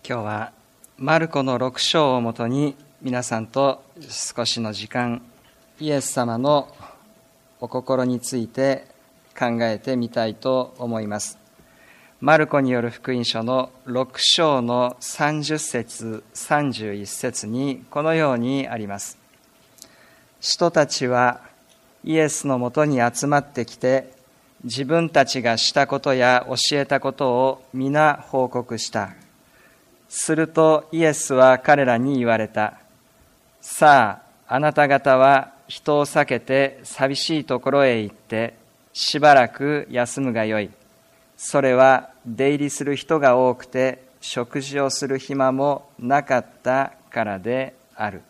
今日はマルコの6章をもとに皆さんと少しの時間、イエス様のお心について考えてみたいと思います。マルコによる福音書の6章の30節31節にこのようにあります。使徒たちはイエスのもとに集まってきて、自分たちがしたことや教えたことを皆報告した。するとイエスは彼らに言われた。さあ、あなた方は人を避けて寂しいところへ行ってしばらく休むがよい。それは出入りする人が多くて食事をする暇もなかったからである。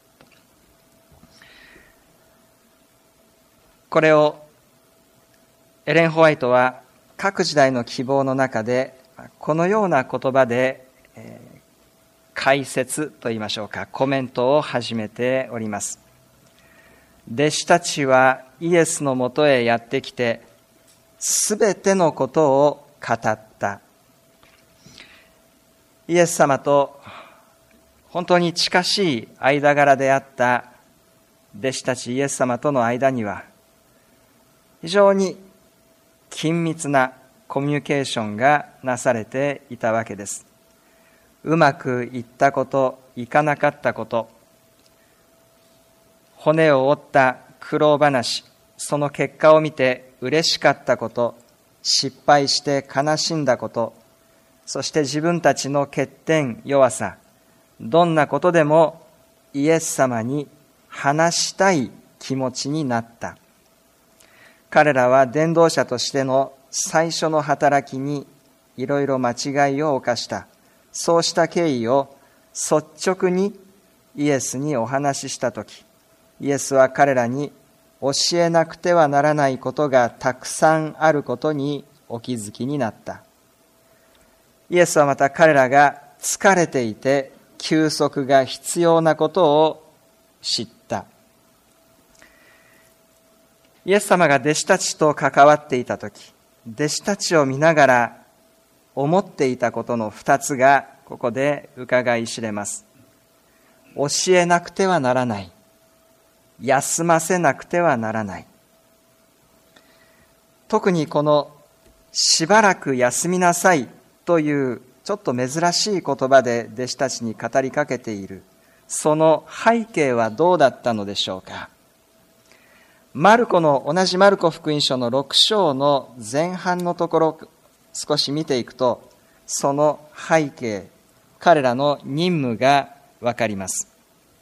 これをエレン・ホワイトは各時代の希望の中でこのような言葉で解説といいましょうか、コメントを始めております。弟子たちはイエスのもとへやってきて、すべてのことを語った。イエス様と本当に近しい間柄であった弟子たちイエス様との間には、非常に緊密なコミュニケーションがなされていたわけです。うまくいったこと、いかなかったこと、骨を折った苦労話、その結果を見て嬉しかったこと、失敗して悲しんだこと、そして自分たちの欠点、弱さ、どんなことでもイエス様に話したい気持ちになった。彼らは伝道者としての最初の働きにいろいろ間違いを犯した。そうした経緯を率直にイエスにお話ししたとき、イエスは彼らに教えなくてはならないことがたくさんあることにお気づきになった。イエスはまた彼らが疲れていて休息が必要なことを知った。イエス様が弟子たちと関わっていたとき、弟子たちを見ながら思っていたことの2つがここで伺い知れます。教えなくてはならない。休ませなくてはならない。特にこのしばらく休みなさいというちょっと珍しい言葉で弟子たちに語りかけている。その背景はどうだったのでしょうか。同じマルコ福音書の6章の前半のところ少し見ていくと、その背景、彼らの任務がわかります。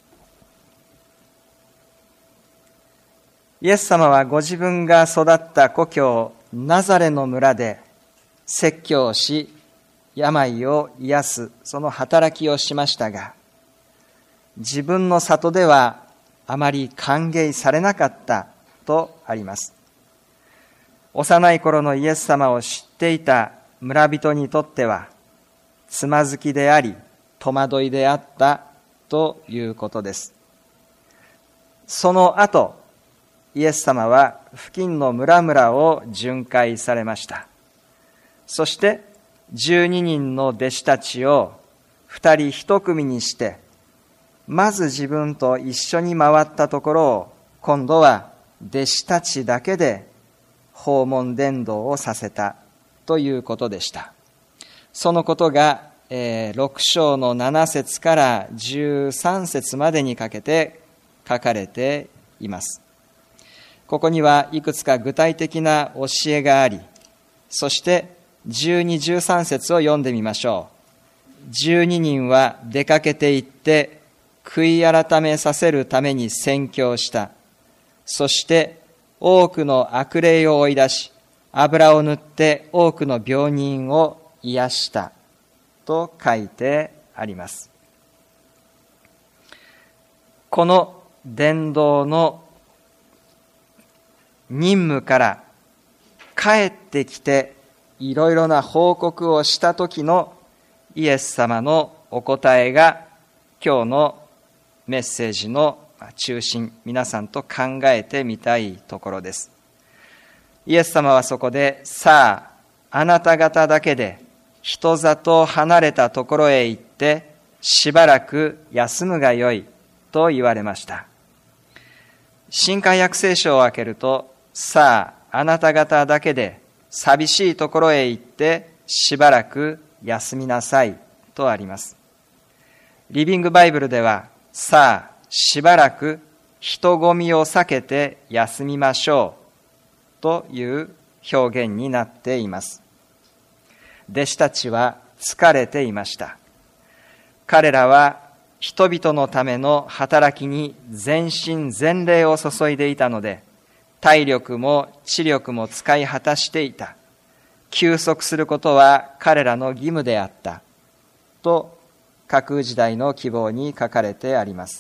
イエス様はご自分が育った故郷ナザレの村で説教をし、病を癒すその働きをしましたが、自分の里ではあまり歓迎されなかったとあります。幼い頃のイエス様を知っていた村人にとってはつまずきであり戸惑いであったということです。その後、イエス様は付近の村々を巡回されました。そして12人の弟子たちを2人1組にして、まず自分と一緒に回ったところを今度は弟子たちだけで訪問伝道をさせたということでした。そのことが6章の7節から13節までにかけて書かれています。ここにはいくつか具体的な教えがあり、そして12、13節を読んでみましょう。12人は出かけて行って悔い改めさせるために宣教した。そして多くの悪霊を追い出し、油を塗って多くの病人を癒したと書いてあります。この伝道の任務から帰ってきていろいろな報告をした時のイエス様のお答えが今日のメッセージの中心、皆さんと考えてみたいところです。イエス様はそこで、さあ、あなた方だけで人里離れたところへ行ってしばらく休むがよいと言われました。新海約聖書を開けると、さあ、あなた方だけで寂しいところへ行ってしばらく休みなさいとあります。リビングバイブルでは、さあ、しばらく人混みを避けて休みましょうという表現になっています。弟子たちは疲れていました。彼らは人々のための働きに全身全霊を注いでいたので、体力も知力も使い果たしていた。休息することは彼らの義務であったと架空時代の希望に書かれてあります。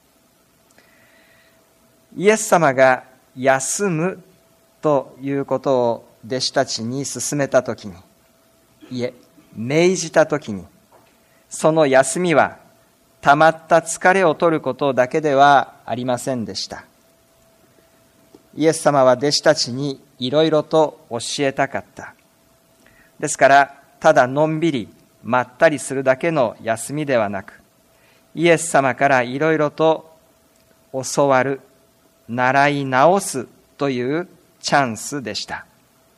イエス様が休むということを弟子たちに勧めたときに、命じたときに、その休みはたまった疲れを取ることだけではありませんでした。イエス様は弟子たちにいろいろと教えたかった。ですから、ただのんびりまったりするだけの休みではなく、イエス様からいろいろと教わる、習い直すというチャンスでした。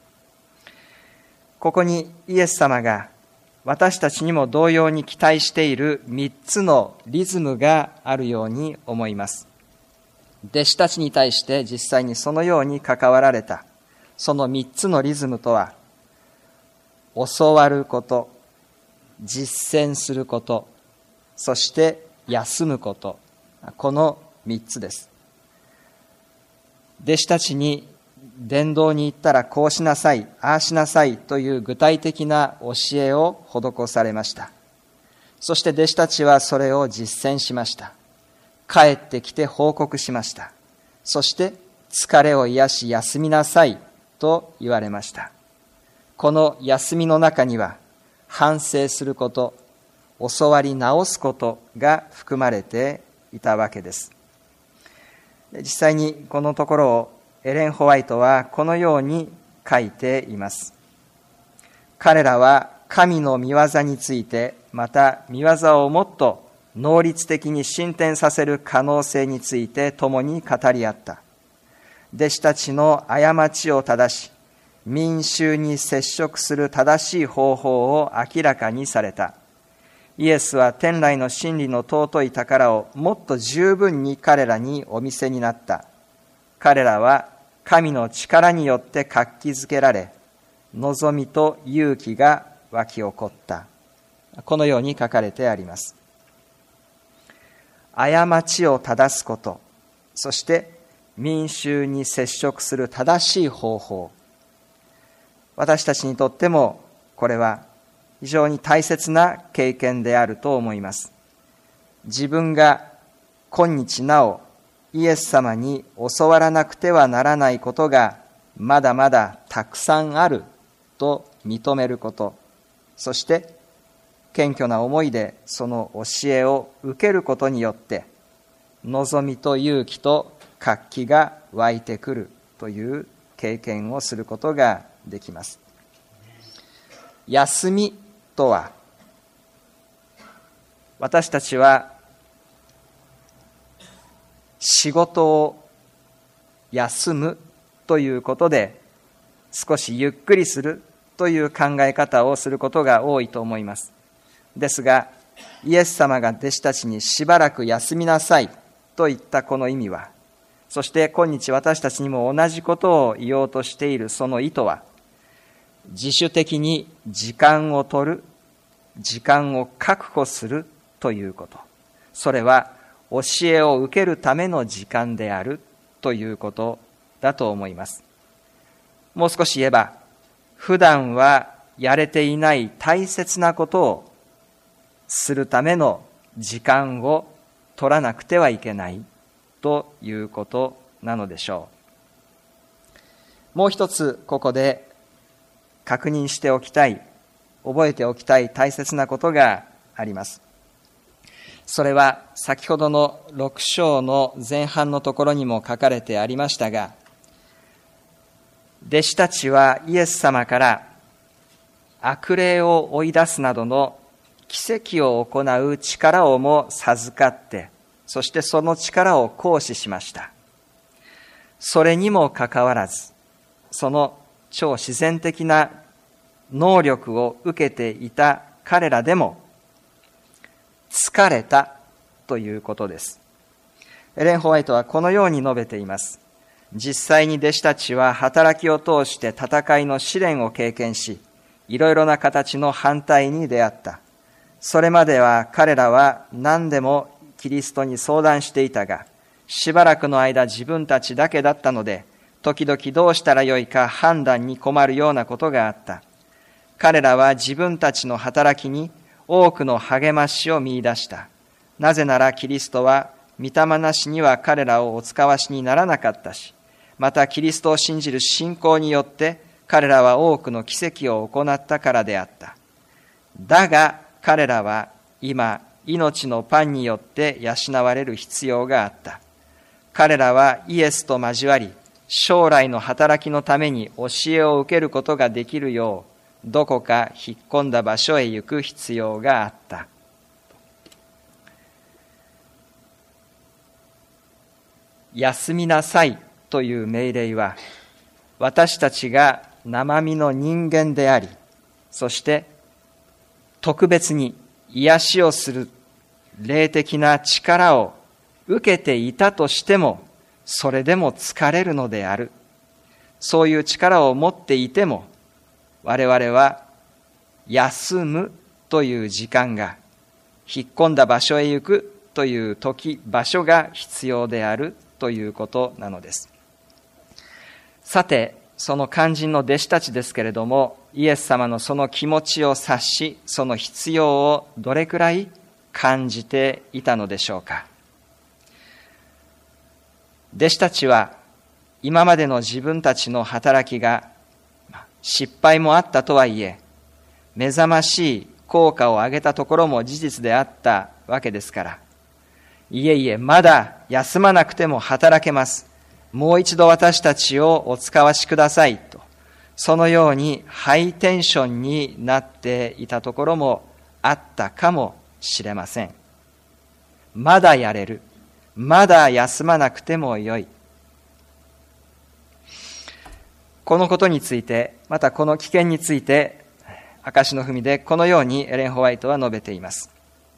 ここにイエス様が私たちにも同様に期待している3つのリズムがあるように思います。弟子たちに対して実際にそのように関わられたその3つのリズムとは、教わること、実践すること、そして休むこと、この3つです。弟子たちに伝道に行ったらこうしなさい、ああしなさいという具体的な教えを施されました。そして弟子たちはそれを実践しました。帰ってきて報告しました。そして疲れを癒し休みなさいと言われました。この休みの中には反省すること、教わり直すことが含まれていたわけです。実際にこのところをエレン・ホワイトはこのように書いています。彼らは神の御業について、また御業をもっと能率的に進展させる可能性について共に語り合った。弟子たちの過ちを正し、民衆に接触する正しい方法を明らかにされた。イエスは天来の真理の尊い宝をもっと十分に彼らにお見せになった。彼らは神の力によって活気づけられ、望みと勇気が湧き起こった。このように書かれてあります。過ちを正すこと、そして民衆に接触する正しい方法。私たちにとってもこれは非常に大切な経験であると思います。自分が今日なおイエス様に教わらなくてはならないことがまだまだたくさんあると認めること、そして謙虚な思いでその教えを受けることによって望みと勇気と活気が湧いてくるという経験をすることができます。休みとは、私たちは仕事を休むということで少しゆっくりするという考え方をすることが多いと思います。ですが、イエス様が弟子たちにしばらく休みなさいと言ったこの意味は、そして今日私たちにも同じことを言おうとしているその意図は、自主的に時間を取る、時間を確保するということ。それは教えを受けるための時間であるということだと思います。もう少し言えば、普段はやれていない大切なことをするための時間を取らなくてはいけないということなのでしょう。もう一つここで確認しておきたい、覚えておきたい大切なことがあります。それは先ほどの6章の前半のところにも書かれてありましたが、弟子たちはイエス様から悪霊を追い出すなどの奇跡を行う力をも授かって、そしてその力を行使しました。それにもかかわらず、その超自然的な能力を受けていた彼らでも疲れたということです。エレン・ホワイトはこのように述べています。実際に弟子たちは働きを通して戦いの試練を経験し、いろいろな形の反対に出会った。それまでは彼らは何でもキリストに相談していたが、しばらくの間自分たちだけだったので、時々どうしたらよいか判断に困るようなことがあった。彼らは自分たちの働きに多くの励ましを見出した。なぜならキリストは御霊なしには彼らをお使わしにならなかったし、またキリストを信じる信仰によって彼らは多くの奇跡を行ったからであった。だが彼らは今命のパンによって養われる必要があった。彼らはイエスと交わり、将来の働きのために教えを受けることができるよう、どこか引っ込んだ場所へ行く必要があった。休みなさいという命令は、私たちが生身の人間であり、そして特別に癒しをする霊的な力を受けていたとしても、それでも疲れるのである。そういう力を持っていても、我々は休むという時間が、引っ込んだ場所へ行くという時、場所が必要であるということなのです。さて、その肝心の弟子たちですけれども、イエス様のその気持ちを察し、その必要をどれくらい感じていたのでしょうか。弟子たちは今までの自分たちの働きが失敗もあったとはいえ、目覚ましい効果を上げたところも事実であったわけですから、いえいえ、まだ休まなくても働けます。もう一度私たちをお使わしくださいと、そのようにハイテンションになっていたところもあったかもしれません。まだやれる。まだ休まなくてもよい。このことについて、またこの危険について、証の文でこのようにエレン・ホワイトは述べています。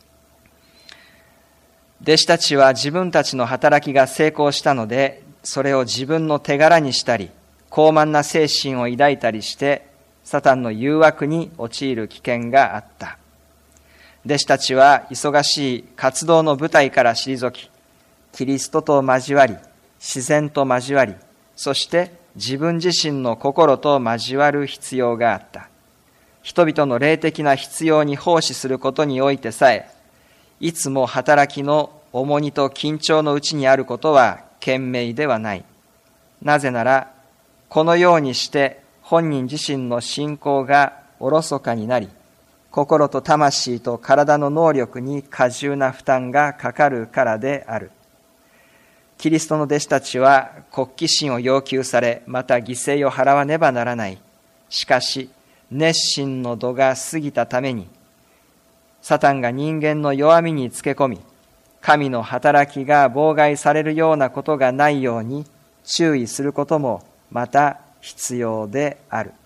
弟子たちは自分たちの働きが成功したので、それを自分の手柄にしたり、高慢な精神を抱いたりして、サタンの誘惑に陥る危険があった。弟子たちは忙しい活動の舞台から退き、キリストと交わり、自然と交わり、そして自分自身の心と交わる必要があった。人々の霊的な必要に奉仕することにおいてさえ、いつも働きの重荷と緊張のうちにあることは賢明ではない。なぜなら、このようにして本人自身の信仰がおろそかになり、心と魂と体の能力に過重な負担がかかるからである。キリストの弟子たちは国旗心を要求され、また犠牲を払わねばならない。しかし、熱心の度が過ぎたために、サタンが人間の弱みにつけ込み、神の働きが妨害されるようなことがないように注意することもまた必要である。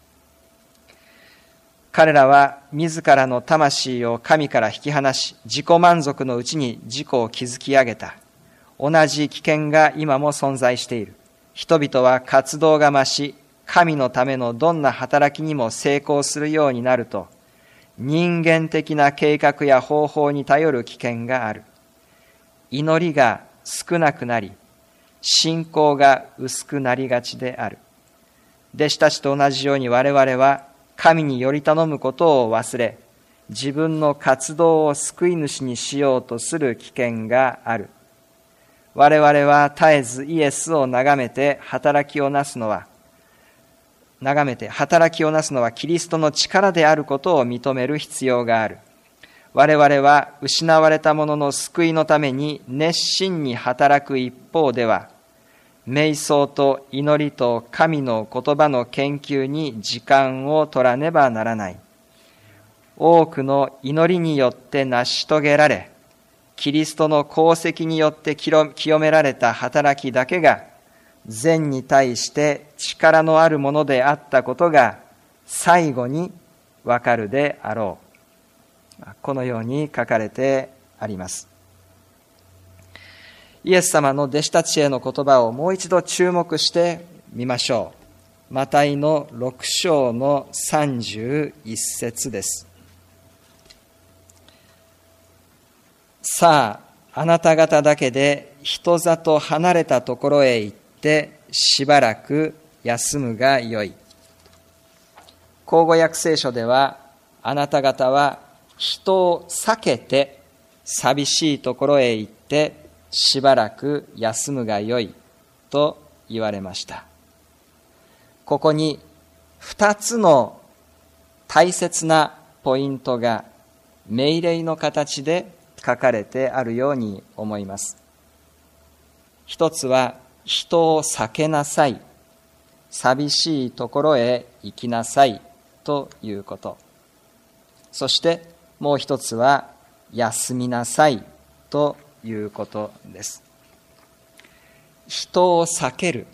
彼らは自らの魂を神から引き離し、自己満足のうちに自己を築き上げた。同じ危険が今も存在している。人々は活動が増し、神のためのどんな働きにも成功するようになると、人間的な計画や方法に頼る危険がある。祈りが少なくなり、信仰が薄くなりがちである。弟子たちと同じように我々は神により頼むことを忘れ、自分の活動を救い主にしようとする危険がある。我々は絶えずイエスを眺めて働きをなすのはキリストの力であることを認める必要がある。我々は失われた者の救いのために熱心に働く一方では、瞑想と祈りと神の言葉の研究に時間を取らねばならない。 多くの祈りによって成し遂げられ、キリストの功績によって清められた働きだけが、善に対して力のあるものであったことが最後にわかるであろう。このように書かれてあります。イエス様の弟子たちへの言葉をもう一度注目してみましょう。マタイの6章の31節です。さあ、あなた方だけで人里離れたところへ行ってしばらく休むがよい。口語訳聖書では、あなた方は人を避けて寂しいところへ行ってしばらく休むがよいと言われました。ここに2つの大切なポイントが命令の形で書かれてあるように思います。一つは、人を避けなさい、寂しいところへ行きなさいということ。そしてもう一つは、休みなさいということです。人を避ける。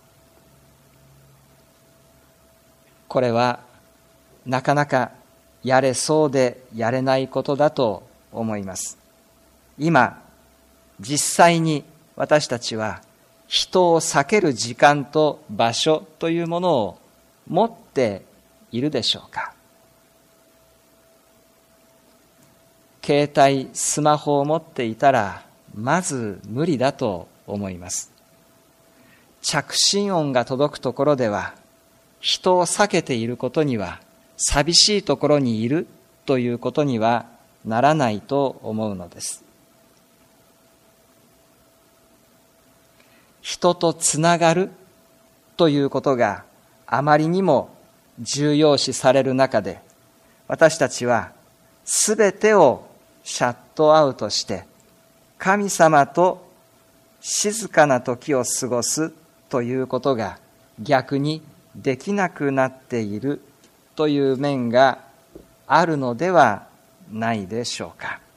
これはなかなかやれそうでやれないことだと思います。今、実際に私たちは人を避ける時間と場所というものを持っているでしょうか。携帯、スマホを持っていたらまず無理だと思います。着信音が届くところでは、人を避けていることには、寂しいところにいるということにはならないと思うのです。人とつながるということがあまりにも重要視される中で、私たちはすべてをシャットアウトして神様と静かな時を過ごすということが逆にできなくなっているという面があるのではないでしょうか。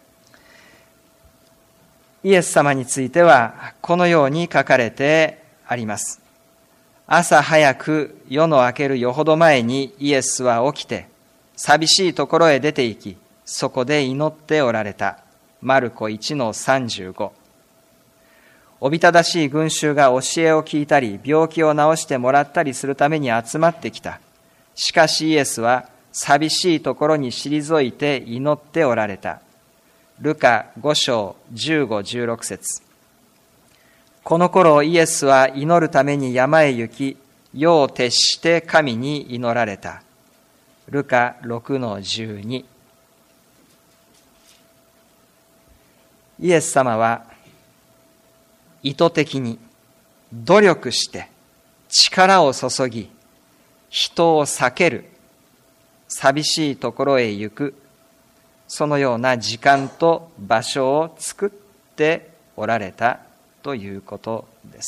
イエス様についてはこのように書かれてあります。朝早く夜の明けるよほど前にイエスは起きて寂しいところへ出て行き、そこで祈っておられた。マルコ 1-35。おびただしい群衆が教えを聞いたり、病気を治してもらったりするために集まってきた。しかしイエスは寂しいところに退いて祈っておられた。ルカ5章15、16節。この頃イエスは祈るために山へ行き、夜を徹して神に祈られた。ルカ 6-12。イエス様は意図的に努力して力を注ぎ、人を避ける、寂しいところへ行く、そのような時間と場所を作っておられたということです。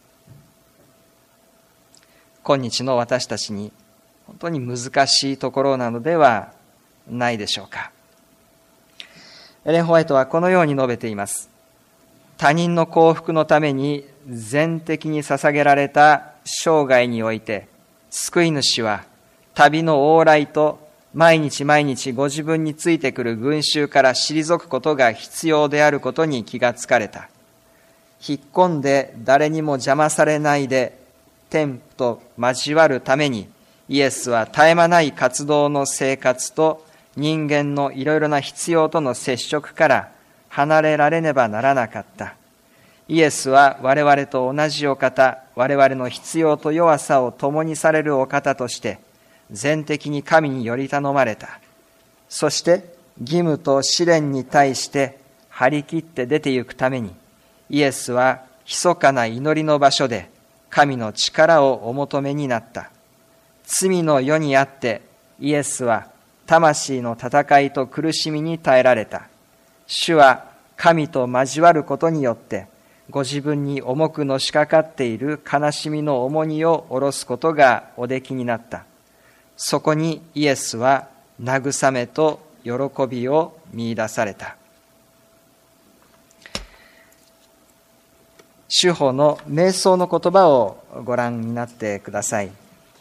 今日の私たちに本当に難しいところなのではないでしょうか。エレン・ホワイトはこのように述べています。他人の幸福のために全的に捧げられた生涯において、救い主は旅の往来と毎日毎日ご自分についてくる群衆から退くことが必要であることに気がつかれた。引っ込んで誰にも邪魔されないで天と交わるために、イエスは絶え間ない活動の生活と人間のいろいろな必要との接触から離れられねばならなかった。イエスは我々と同じお方、我々の必要と弱さを共にされるお方として全的に神により頼まれた。そして義務と試練に対して張り切って出て行くために、イエスは密かな祈りの場所で神の力をお求めになった。罪の世にあってイエスは魂の戦いと苦しみに耐えられた。主は神と交わることによってご自分に重くのしかかっている悲しみの重荷を下ろすことがおできになった。そこにイエスは慰めと喜びを見出された。主法の瞑想の言葉をご覧になってください。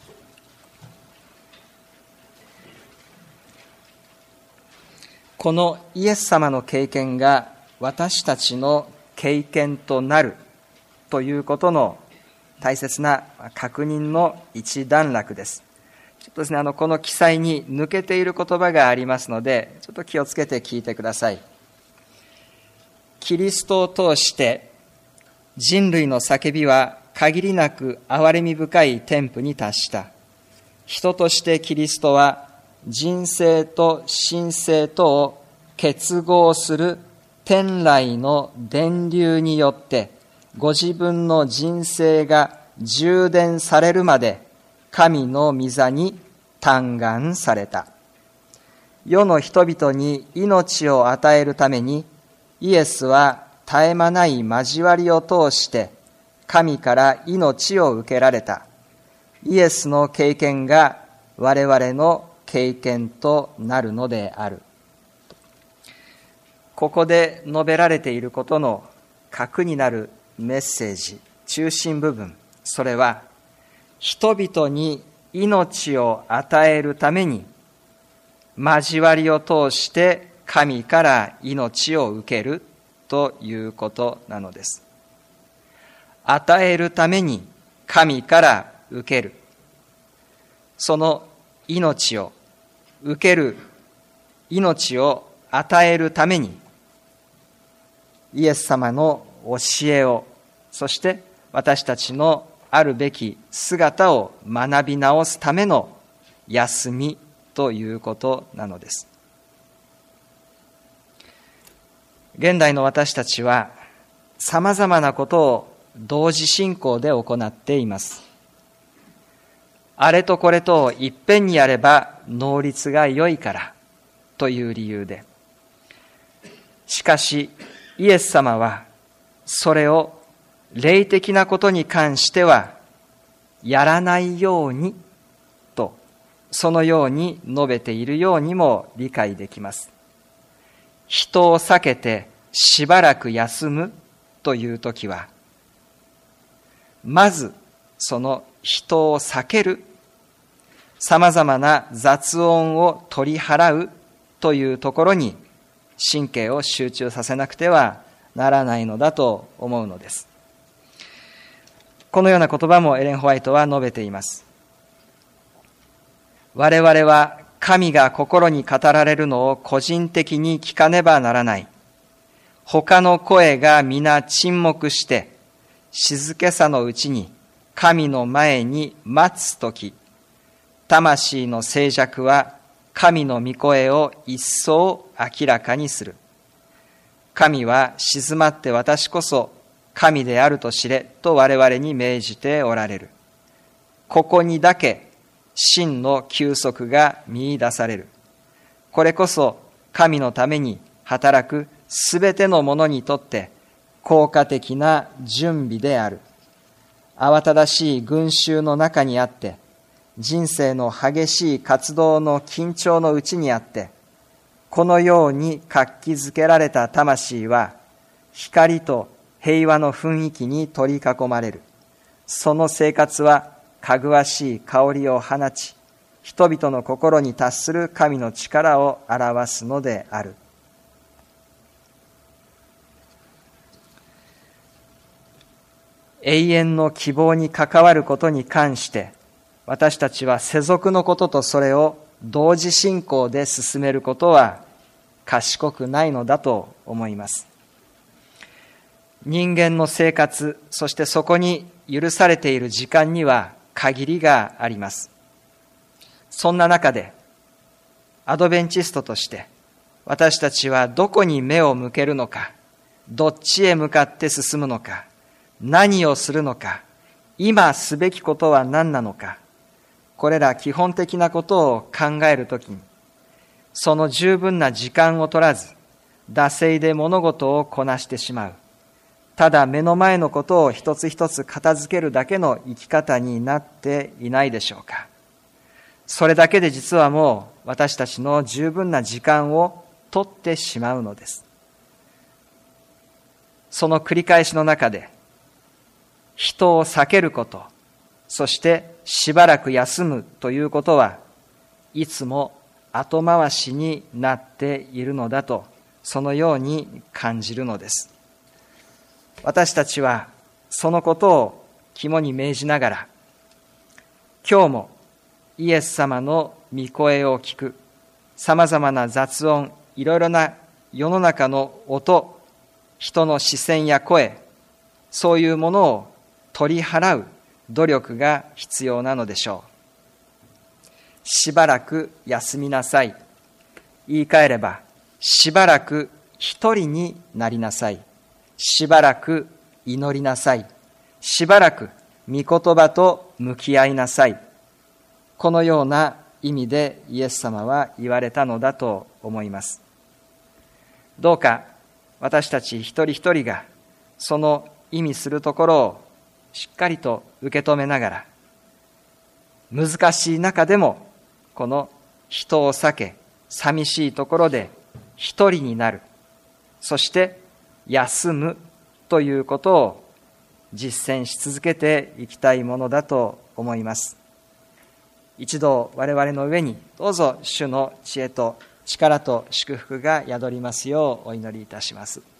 このイエス様の経験が私たちの経験となるということの大切な確認の一段落です。ちょっとですね、この記載に抜けている言葉がありますので、ちょっと気をつけて聞いてください。キリストを通して人類の叫びは限りなく憐れみ深い天賦に達した。人としてキリストは人生と神性とを結合する天来の電流によってご自分の人生が充電されるまで神の御座に嘆願された。世の人々に命を与えるためにイエスは絶え間ない交わりを通して神から命を受けられた。イエスの経験が我々の経験となるのである。ここで述べられていることの核になるメッセージ、中心部分、それは人々に命を与えるために交わりを通して神から命を受けるということなのです。与えるために神から受ける。その命を受ける、命を与えるためにイエス様の教えを、そして私たちのあるべき姿を学び直すための休みということなのです。現代の私たちはさまざまなことを同時進行で行っています。あれとこれとをいっぺんにやれば能率が良いからという理由で。しかしイエス様はそれを霊的なことに関してはやらないようにと、そのように述べているようにも理解できます。人を避けてしばらく休むというときは、まずその人を避ける、さまざまな雑音を取り払うというところに神経を集中させなくてはならないのだと思うのです。このような言葉もエレン・ホワイトは述べています。我々は神が心に語られるのを個人的に聞かねばならない。他の声が皆沈黙して、静けさのうちに神の前に待つとき、魂の静寂は神の御声を一層明らかにする。神は静まって私こそ神であると知れと我々に命じておられる。ここにだけ真の休息が見出される。これこそ神のために働くすべてのものにとって効果的な準備である。慌ただしい群衆の中にあって、人生の激しい活動の緊張のうちにあって、このように活気づけられた魂は光と平和の雰囲気に取り囲まれる。その生活はかぐわしい香りを放ち、人々の心に達する神の力を表すのである。永遠の希望に関わることに関して、私たちは世俗のこととそれを同時進行で進めることは賢くないのだと思います。人間の生活、そしてそこに許されている時間には限りがあります。そんな中で、アドベンチストとして私たちはどこに目を向けるのか、どっちへ向かって進むのか、何をするのか、今すべきことは何なのか、これら基本的なことを考えるときに、その十分な時間を取らず、惰性で物事をこなしてしまう。ただ目の前のことを一つ一つ片付けるだけの生き方になっていないでしょうか。 それだけで実はもう私たちの十分な時間を取ってしまうのです。その繰り返しの中で、人を避けること、そしてしばらく休むということはいつも後回しになっているのだと、そのように感じるのです。私たちはそのことを肝に銘じながら、今日もイエス様の御声を聞く、さまざまな雑音、いろいろな世の中の音、人の視線や声、そういうものを取り払う努力が必要なのでしょう。しばらく休みなさい。言い換えれば、しばらく一人になりなさい。しばらく祈りなさい。しばらく御言葉と向き合いなさい。このような意味でイエス様は言われたのだと思います。どうか私たち一人一人がその意味するところをしっかりと受け止めながら、難しい中でもこの人を避け、寂しいところで一人になる、そして休むということを実践し続けていきたいものだと思います。一度我々の上にどうぞ主の知恵と力と祝福が宿りますようお祈りいたします。